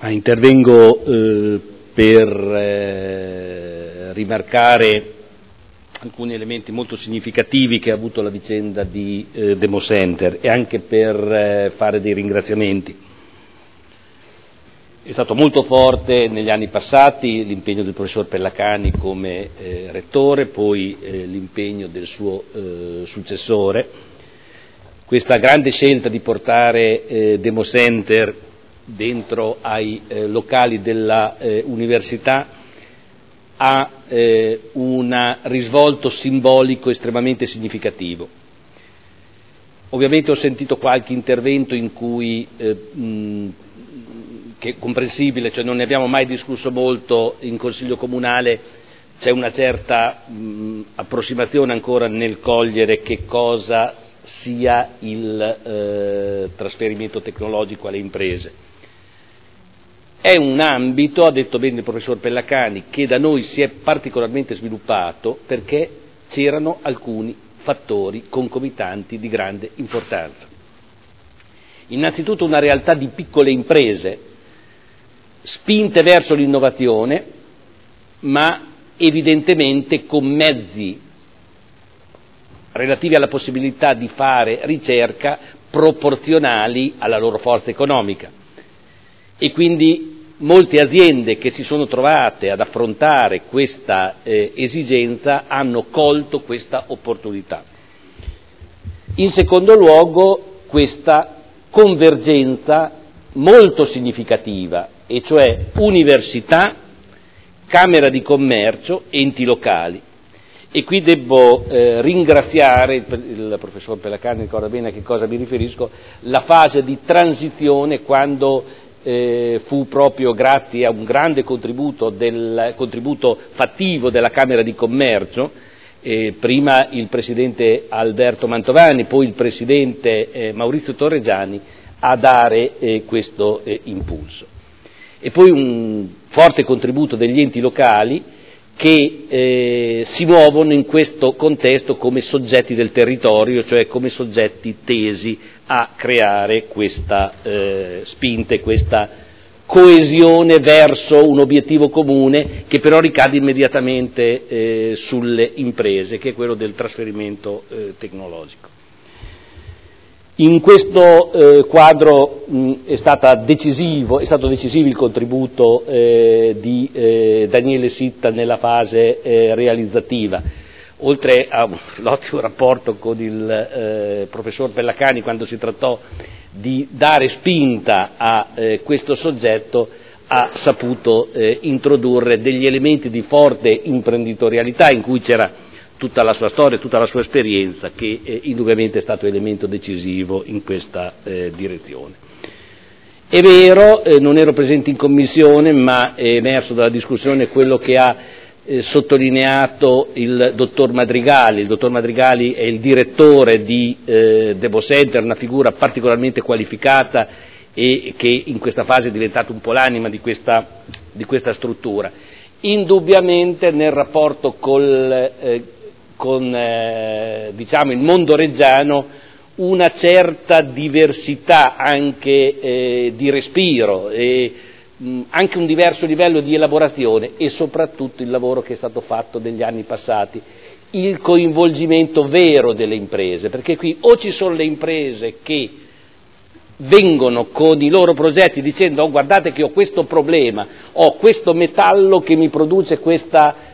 Intervengo per rimarcare alcuni elementi molto significativi che ha avuto la vicenda di Democenter e anche per fare dei ringraziamenti. È stato molto forte negli anni passati l'impegno del professor Pellacani come rettore, poi l'impegno del suo successore. Questa grande scelta di portare Democenter dentro ai locali della università ha un risvolto simbolico estremamente significativo. Ovviamente ho sentito qualche intervento in cui, che è comprensibile, cioè non ne abbiamo mai discusso molto in Consiglio Comunale, c'è una certa approssimazione ancora nel cogliere che cosa sia il trasferimento tecnologico alle imprese. È un ambito, ha detto bene il professor Pellacani, che da noi si è particolarmente sviluppato perché c'erano alcuni fattori concomitanti di grande importanza. Innanzitutto una realtà di piccole imprese spinte verso l'innovazione, ma evidentemente con mezzi relativi alla possibilità di fare ricerca proporzionali alla loro forza economica. E quindi molte aziende che si sono trovate ad affrontare questa esigenza hanno colto questa opportunità. In secondo luogo, questa convergenza molto significativa, e cioè università, Camera di Commercio, enti locali. E qui devo ringraziare, il professor Pellacani ricorda bene a che cosa mi riferisco, la fase di transizione quando fu proprio grazie a un grande contributo fattivo della Camera di Commercio, prima il presidente Alberto Mantovani, poi il presidente Maurizio Torregiani, a dare questo impulso. E poi un forte contributo degli enti locali che si muovono in questo contesto come soggetti del territorio, cioè come soggetti tesi a creare questa spinta e questa coesione verso un obiettivo comune che però ricade immediatamente sulle imprese, che è quello del trasferimento tecnologico. In questo quadro è stato decisivo il contributo di Daniele Sitta nella fase realizzativa, oltre all'ottimo rapporto con il professor Pellacani quando si trattò di dare spinta a questo soggetto, ha saputo introdurre degli elementi di forte imprenditorialità in cui c'era tutta la sua storia, tutta la sua esperienza, che indubbiamente è stato elemento decisivo in questa direzione. È vero, non ero presente in commissione, ma è emerso dalla discussione quello che ha sottolineato il dottor Madrigali. Il dottor Madrigali è il direttore di Democenter, una figura particolarmente qualificata e che in questa fase è diventato un po' l'anima di questa struttura. Indubbiamente nel rapporto con il mondo reggiano una certa diversità anche di respiro e anche un diverso livello di elaborazione e soprattutto il lavoro che è stato fatto negli anni passati, il coinvolgimento vero delle imprese, perché qui o ci sono le imprese che vengono con i loro progetti dicendo oh, guardate che ho questo problema, ho questo metallo che mi produce questa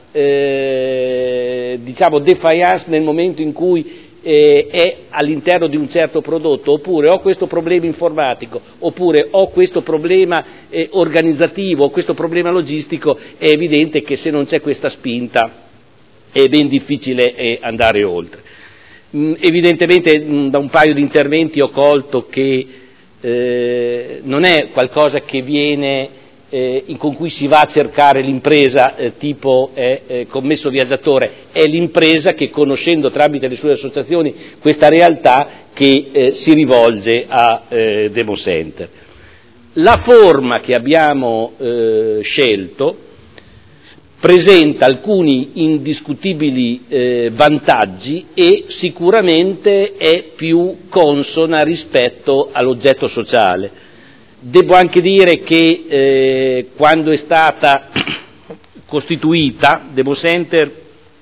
defiance nel momento in cui è all'interno di un certo prodotto, oppure ho questo problema informatico, oppure ho questo problema organizzativo, ho questo problema logistico, è evidente che se non c'è questa spinta è ben difficile andare oltre. Evidentemente da un paio di interventi ho colto che non è qualcosa che viene con cui si va a cercare l'impresa tipo commesso viaggiatore, è l'impresa che, conoscendo tramite le sue associazioni questa realtà, che si rivolge a Democenter. La forma che abbiamo scelto presenta alcuni indiscutibili vantaggi e sicuramente è più consona rispetto all'oggetto sociale. Devo anche dire che quando è stata costituita Demo Center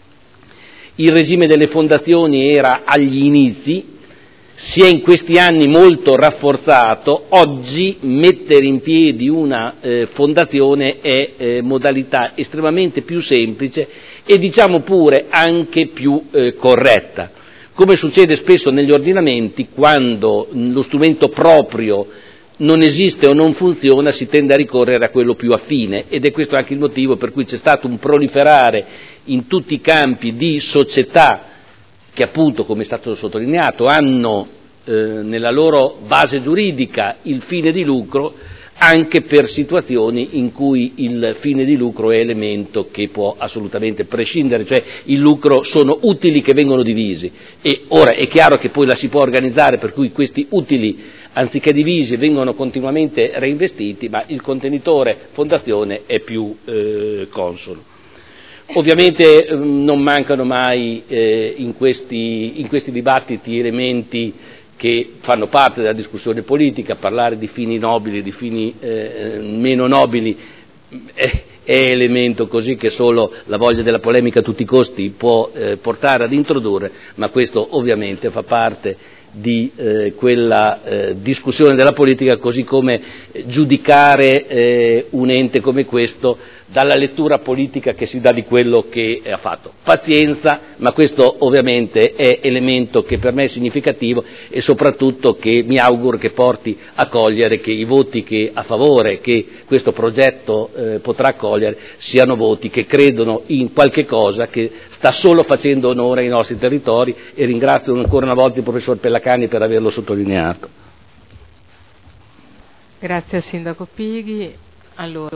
il regime delle fondazioni era agli inizi, si è in questi anni molto rafforzato. Oggi mettere in piedi una fondazione è modalità estremamente più semplice e diciamo pure anche più corretta. Come succede spesso negli ordinamenti, quando lo strumento proprio non esiste o non funziona, si tende a ricorrere a quello più affine, ed è questo anche il motivo per cui c'è stato un proliferare in tutti i campi di società che appunto, come è stato sottolineato, hanno nella loro base giuridica il fine di lucro, anche per situazioni in cui il fine di lucro è elemento che può assolutamente prescindere, cioè il lucro sono utili che vengono divisi, e ora è chiaro che poi la si può organizzare per cui questi utili anziché divisi vengono continuamente reinvestiti, ma il contenitore fondazione è più consono. Ovviamente non mancano mai in questi dibattiti elementi che fanno parte della discussione politica. Parlare di fini nobili, di fini meno nobili è elemento così che solo la voglia della polemica a tutti i costi può portare ad introdurre, ma questo ovviamente fa parte di quella discussione della politica, così come giudicare un ente come questo dalla lettura politica che si dà di quello che ha fatto. Pazienza, ma questo ovviamente è elemento che per me è significativo e soprattutto che mi auguro che porti a cogliere che i voti che a favore che questo progetto potrà cogliere siano voti che credono in qualche cosa che sta solo facendo onore ai nostri territori, e ringrazio ancora una volta il professor Pellacani per averlo sottolineato. Grazie al Sindaco Pighi. Allora,